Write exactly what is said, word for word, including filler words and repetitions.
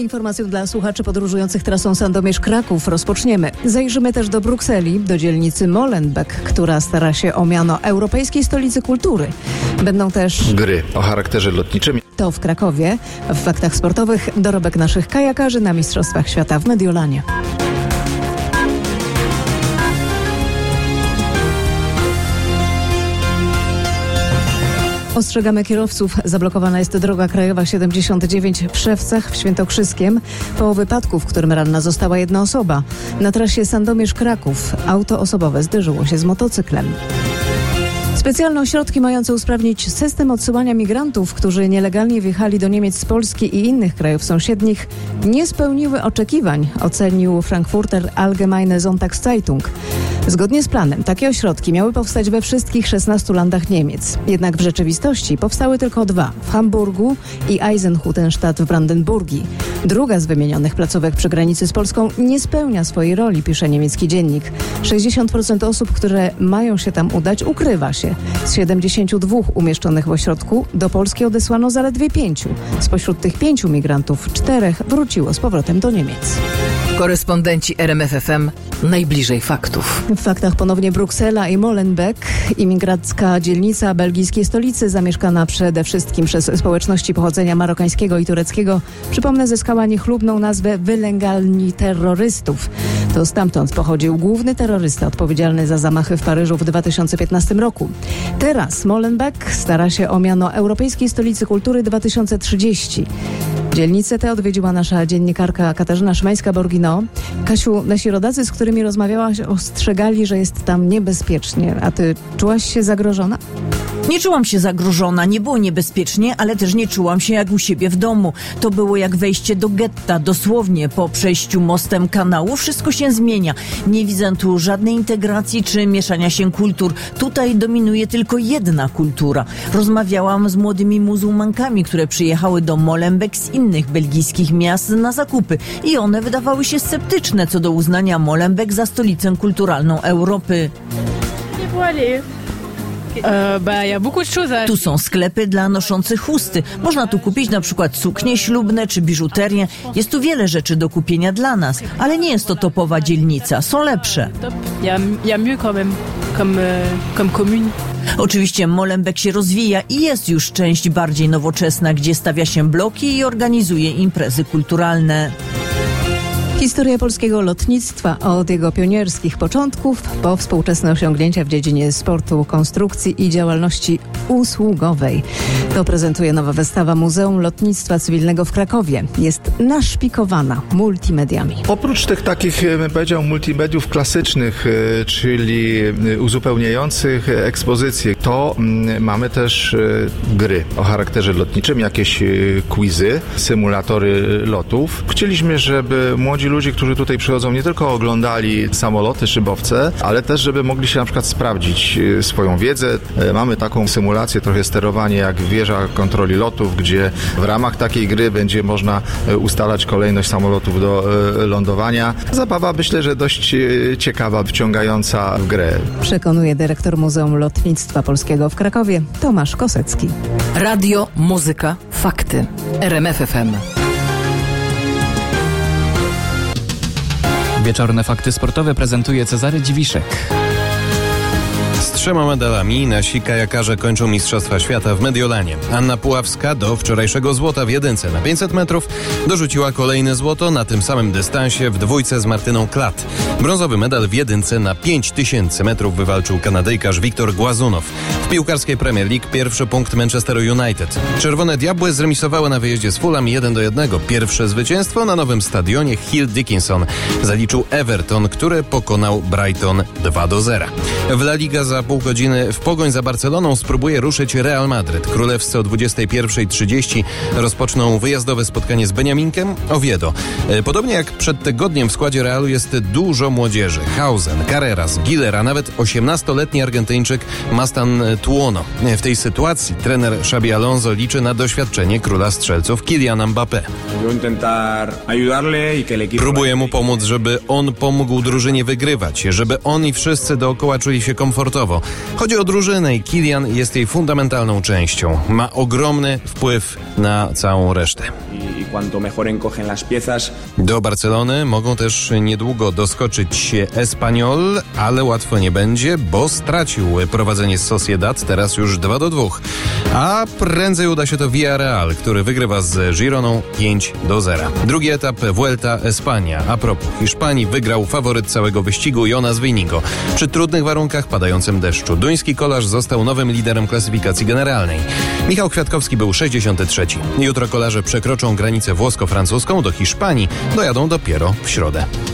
Informację dla słuchaczy podróżujących trasą Sandomierz-Kraków rozpoczniemy. Zajrzymy też do Brukseli, do dzielnicy Molenbeek, która stara się o miano Europejskiej Stolicy Kultury. Będą też gry o charakterze lotniczym. To w Krakowie. W faktach sportowych dorobek naszych kajakarzy na Mistrzostwach Świata w Mediolanie. Ostrzegamy kierowców. Zablokowana jest droga krajowa siedemdziesiąt dziewięć w Szewcach w Świętokrzyskiem po wypadku, w którym ranna została jedna osoba. Na trasie Sandomierz-Kraków auto osobowe zderzyło się z motocyklem. Specjalne ośrodki mające usprawnić system odsyłania migrantów, którzy nielegalnie wjechali do Niemiec z Polski i innych krajów sąsiednich, nie spełniły oczekiwań, ocenił Frankfurter Allgemeine Sonntagszeitung. Zgodnie z planem takie ośrodki miały powstać we wszystkich szesnastu landach Niemiec. Jednak w rzeczywistości powstały tylko dwa – w Hamburgu i Eisenhüttenstadt w Brandenburgii. Druga z wymienionych placówek przy granicy z Polską nie spełnia swojej roli, pisze niemiecki dziennik. sześćdziesiąt procent osób, które mają się tam udać, ukrywa się. Z siedemdziesięciu dwóch umieszczonych w ośrodku do Polski odesłano zaledwie pięciu. Spośród tych pięciu migrantów czterech wróciło z powrotem do Niemiec. Korespondenci R M F F M najbliżej faktów. W faktach ponownie Bruksela i Molenbeek, imigracka dzielnica belgijskiej stolicy, zamieszkana przede wszystkim przez społeczności pochodzenia marokańskiego i tureckiego. Przypomnę, zyskała niechlubną nazwę wylęgarni terrorystów. To stamtąd pochodził główny terrorysta odpowiedzialny za zamachy w Paryżu w dwa tysiące piętnastym roku. Teraz Molenbeek stara się o miano Europejskiej Stolicy Kultury dwa tysiące trzydzieści. Dzielnicę tę odwiedziła nasza dziennikarka Katarzyna Szymańska-Borgino. Kasiu, nasi rodacy, z którymi rozmawiałaś, ostrzegali, że jest tam niebezpiecznie. A ty czułaś się zagrożona? Nie czułam się zagrożona, nie było niebezpiecznie, ale też nie czułam się jak u siebie w domu. To było jak wejście do getta, dosłownie po przejściu mostem kanału. Wszystko się zmienia. Nie widzę tu żadnej integracji czy mieszania się kultur. Tutaj dominuje tylko jedna kultura. Rozmawiałam z młodymi muzułmankami, które przyjechały do Molenbeek z innych belgijskich miast na zakupy i one wydawały się sceptyczne co do uznania Molenbeek za stolicę kulturalną Europy. Tu są sklepy dla noszących chusty. Można tu kupić na przykład suknie ślubne czy biżuterię. Jest tu wiele rzeczy do kupienia dla nas, ale nie jest to topowa dzielnica. Są lepsze. Oczywiście Molenbeek się rozwija i jest już część bardziej nowoczesna, gdzie stawia się bloki i organizuje imprezy kulturalne. Historia polskiego lotnictwa od jego pionierskich początków po współczesne osiągnięcia w dziedzinie sportu, konstrukcji i działalności usługowej. To prezentuje nowa wystawa Muzeum Lotnictwa Cywilnego w Krakowie. Jest naszpikowana multimediami. Oprócz tych takich, bym powiedział, multimediów klasycznych, czyli uzupełniających ekspozycje, to mamy też gry o charakterze lotniczym, jakieś quizy, symulatory lotów. Chcieliśmy, żeby młodzi ludzie, którzy tutaj przychodzą, nie tylko oglądali samoloty, szybowce, ale też, żeby mogli się na przykład sprawdzić swoją wiedzę. Mamy taką symulację, trochę sterowanie jak wieża kontroli lotów, gdzie w ramach takiej gry będzie można ustalać kolejność samolotów do lądowania. Zabawa, myślę, że dość ciekawa, wciągająca w grę. Przekonuje dyrektor Muzeum Lotnictwa Polskiego w Krakowie, Tomasz Kosecki. Radio, muzyka, fakty. R M F F M. Wieczorne fakty sportowe prezentuje Cezary Dziwiszek. Z trzema medalami nasi kajakarze kończą Mistrzostwa Świata w Mediolanie. Anna Puławska do wczorajszego złota w jedynce na pięćset metrów dorzuciła kolejne złoto na tym samym dystansie w dwójce z Martyną Klatt. Brązowy medal w jedynce na pięć tysięcy metrów wywalczył Kanadyjkarz Wiktor Głazunow. W piłkarskiej Premier League pierwszy punkt Manchesteru United. Czerwone Diabły zremisowały na wyjeździe z Fulham jeden do jednego. Pierwsze zwycięstwo na nowym stadionie Hill Dickinson zaliczył Everton, który pokonał Brighton dwa do zera. W La Liga za pół godziny w pogoń za Barceloną spróbuje ruszyć Real Madryt. Królewscy o dwudziestej pierwszej trzydzieści rozpoczną wyjazdowe spotkanie z Beniaminkiem Oviedo. Podobnie jak przed tygodniem w składzie Realu jest dużo młodzieży. Hausen, Carreras, Giller, a nawet osiemnastoletni Argentyńczyk Mastan Tuono. W tej sytuacji trener Xabi Alonso liczy na doświadczenie króla strzelców Kyliana Mbappé. Próbuję mu pomóc, żeby on pomógł drużynie wygrywać, żeby on i wszyscy dookoła czuli się komfortowo. Chodzi o drużynę i Kylian jest jej fundamentalną częścią. Ma ogromny wpływ na całą resztę. y cuanto mejor encogen las piezas. Do Barcelony mogą też niedługo doskoczyć Espanyol, ale łatwo nie będzie, bo stracił prowadzenie z Sociedad, teraz już dwa do dwóch. A prędzej uda się to Villarreal, który wygrywa z Gironą pięć do zera. Drugi etap Vuelta Espania. A propos Hiszpanii, wygrał faworyt całego wyścigu Jonas Vingegaard. Przy trudnych warunkach, padającym deszczu. Duński kolarz został nowym liderem klasyfikacji generalnej. Michał Kwiatkowski był sześćdziesiąty trzeci. Jutro kolarze przekroczą granicę włosko-francuską do Hiszpanii. Dojadą dopiero w środę.